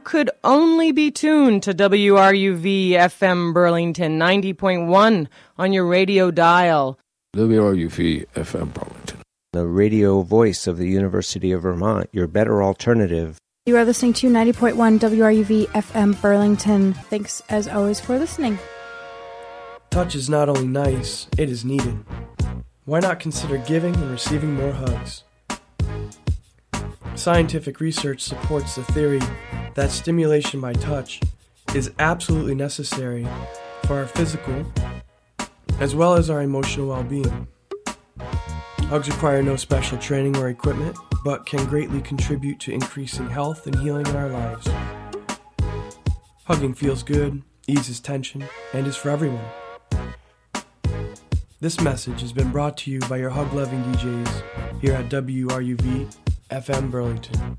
could only be tuned to WRUV FM Burlington 90.1 on your radio dial. WRUV FM Burlington, the radio voice of the University of Vermont, your better alternative. You are listening to 90.1 WRUV FM Burlington. Thanks, as always, for listening. Touch is not only nice, it is needed. Why not consider giving and receiving more hugs? Scientific research supports the theory that stimulation by touch is absolutely necessary for our physical as well as our emotional well-being. Hugs require no special training or equipment, but can greatly contribute to increasing health and healing in our lives. Hugging feels good, eases tension, and is for everyone. This message has been brought to you by your hug-loving DJs here at WRUV FM Burlington.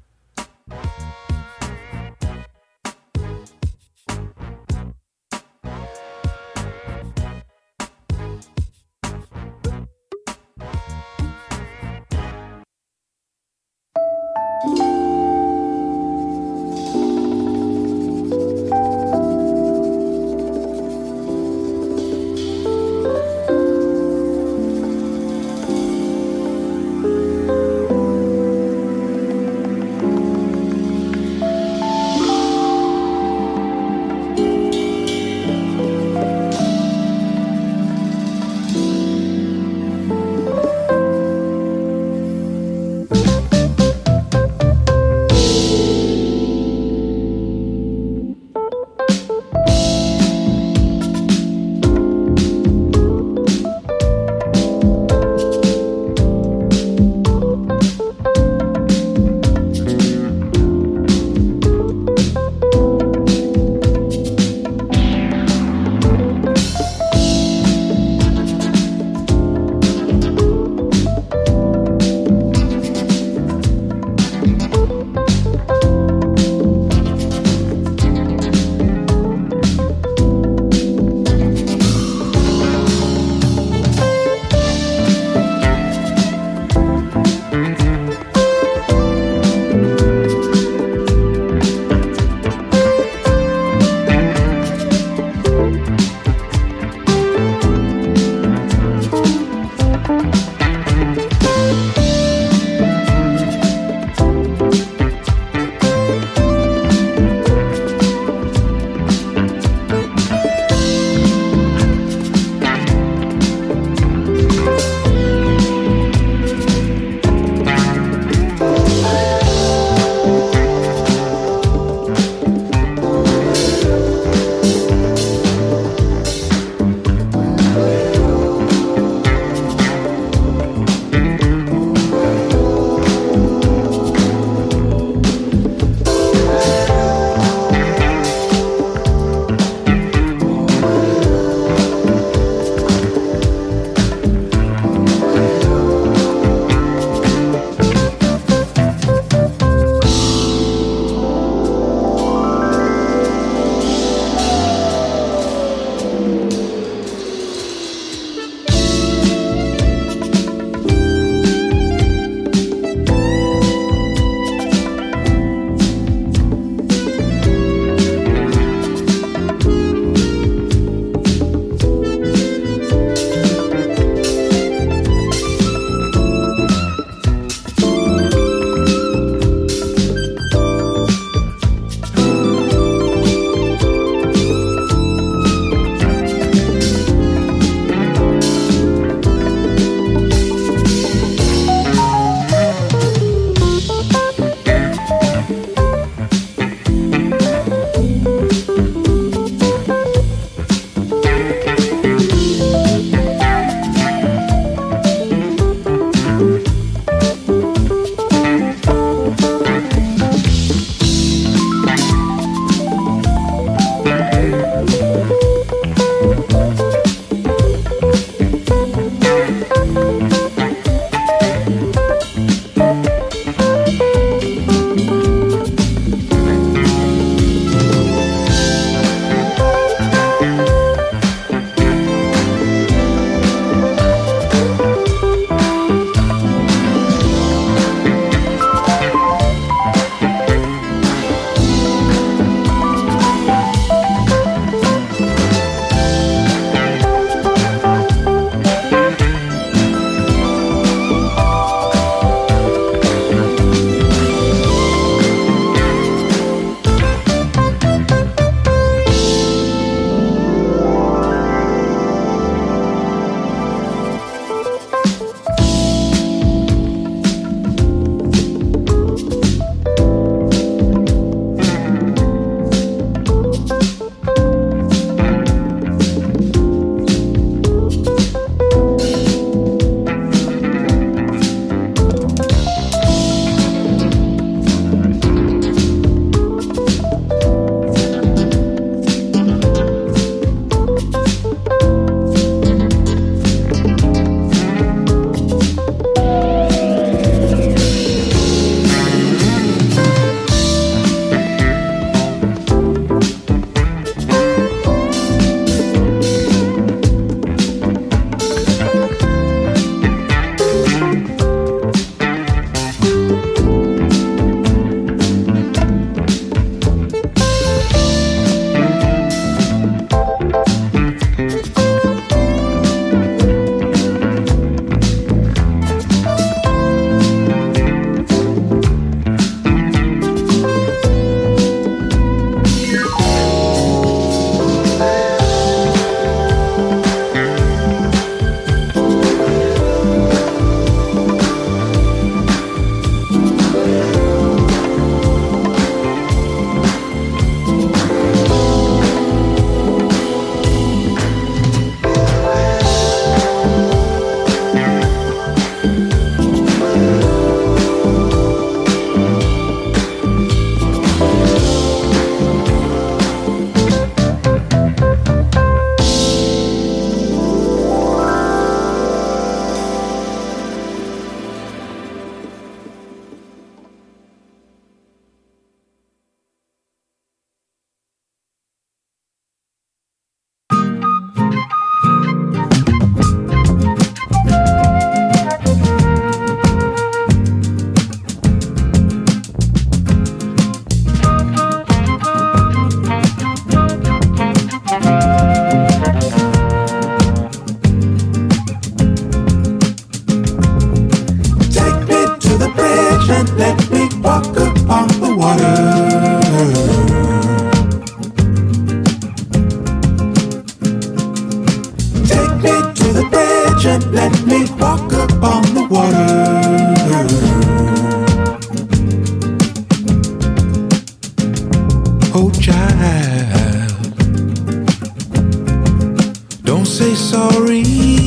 say sorry.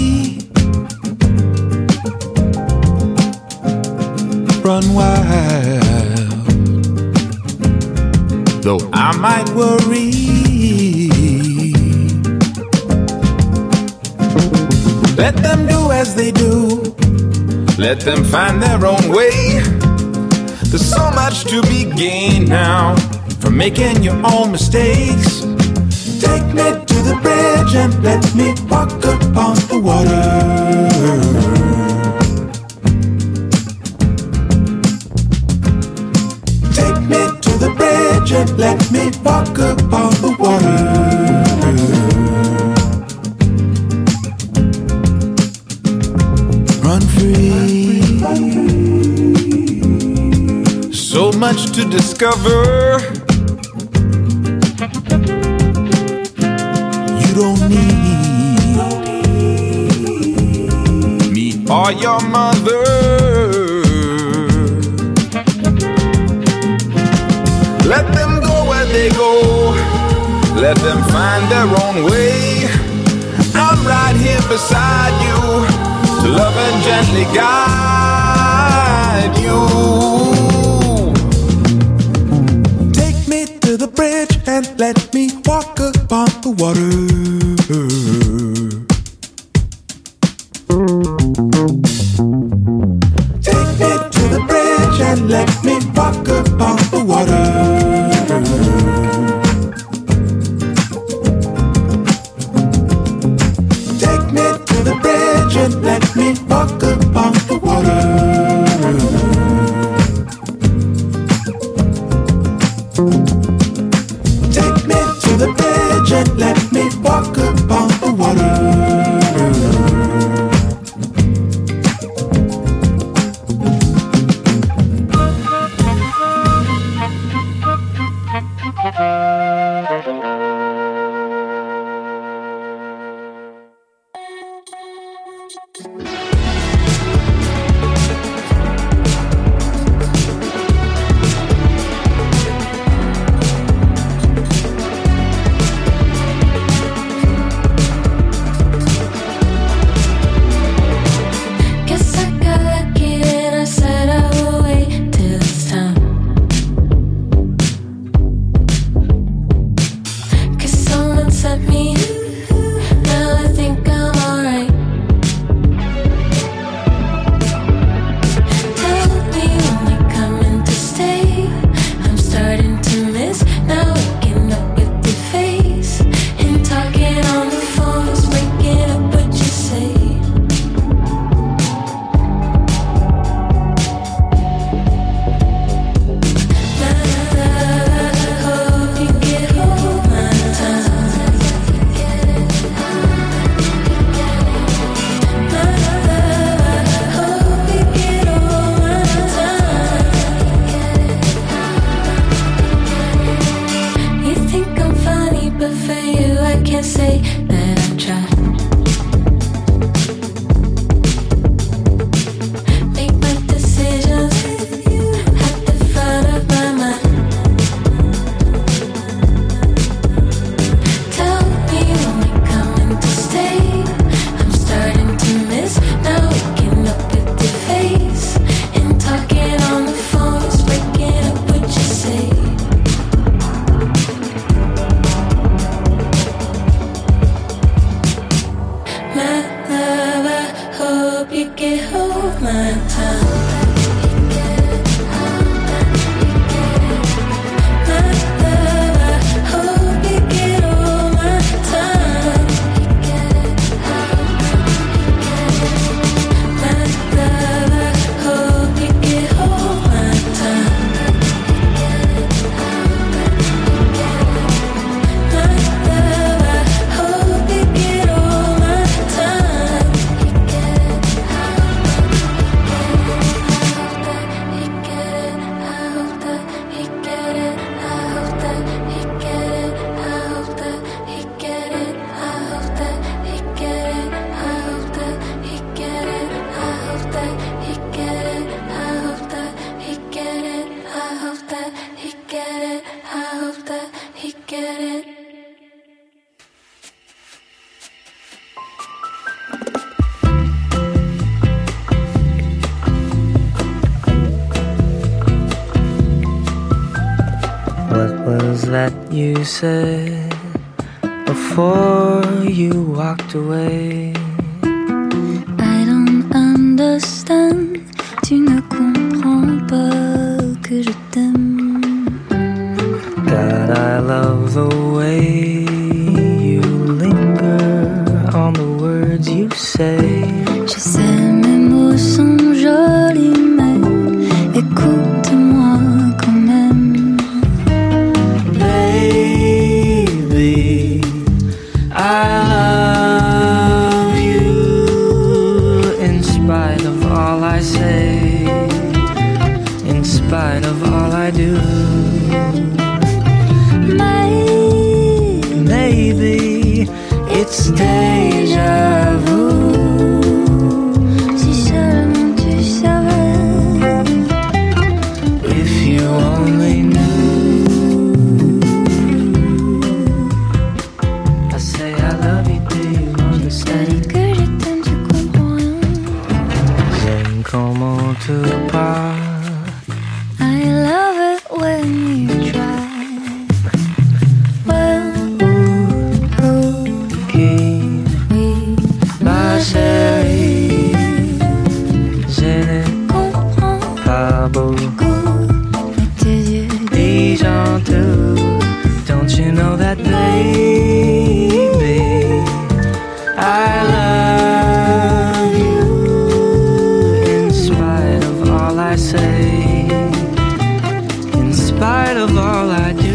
Run wild, though I might worry. Let them do as they do. Let them find their own way. There's so much to be gained now from making your own mistakes. Take me to the bridge and let me walk upon the water. Take me to the bridge and let me walk upon the water. Run free. So much to discover. You don't need me or your mother. Let them go where they go. Let them find their own way. I'm right here beside you to love and gently guide you. Take me to the bridge and let me walk upon the water. Take me to the bridge and let me walk upon the water. Take me to the bridge and let me walk upon the water. Take me to the bridge and let me walk upon the water. that you said before you walked away. I don't understand. Tu ne comprends pas que je t'aime. God, I love the way you linger on the words you say. Je sais mes mots sont jolis, mais écoute-moi quand même. Baby, I love you in spite of all I say, in spite of all I do. Maybe it's déjà vu. Si seulement tu savais. If you only knew. I say I love you, do you understand? Que je t'aime, tu comprends rien. J'aime comment tu parles. I love it when you try. Ma chérie, je ne comprends pas beaucoup tes yeux déjà tout. Don't you know that, baby, I love you in spite of all I say, in spite of all I do.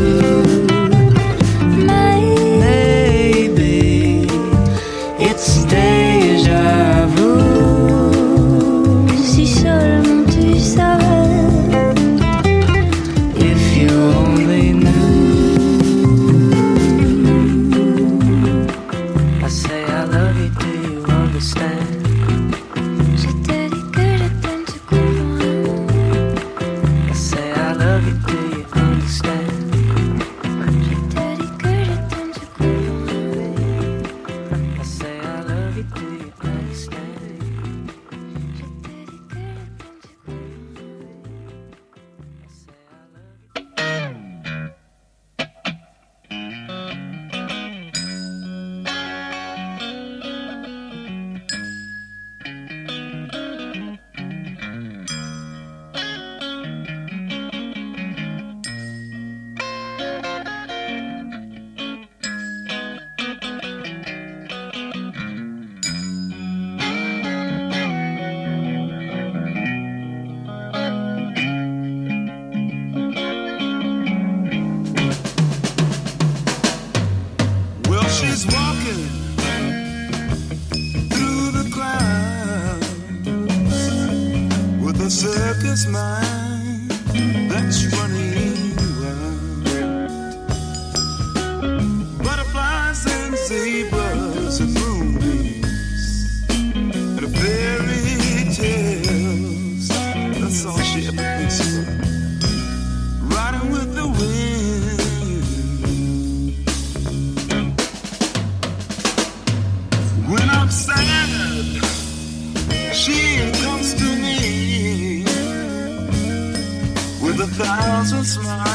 It's déjà vu. Si seulement tu savais. If you only knew. I say I love you, do you understand? Je te dis que je t'aime, tu comprends rien. I say I love you, do you understand? Je te dis que je t'aime, tu comprends rien. I say I love you, do you understand? Je te dis que je t'aime, tu comprends rien. Well, she's walking through the clouds with a circus mind that's running wild. Butterflies and zebras and moonbeams and fairy tales. That's all she ever thinks about. Riding with the wind. When I'm sad, she comes to me with 1,000 smiles.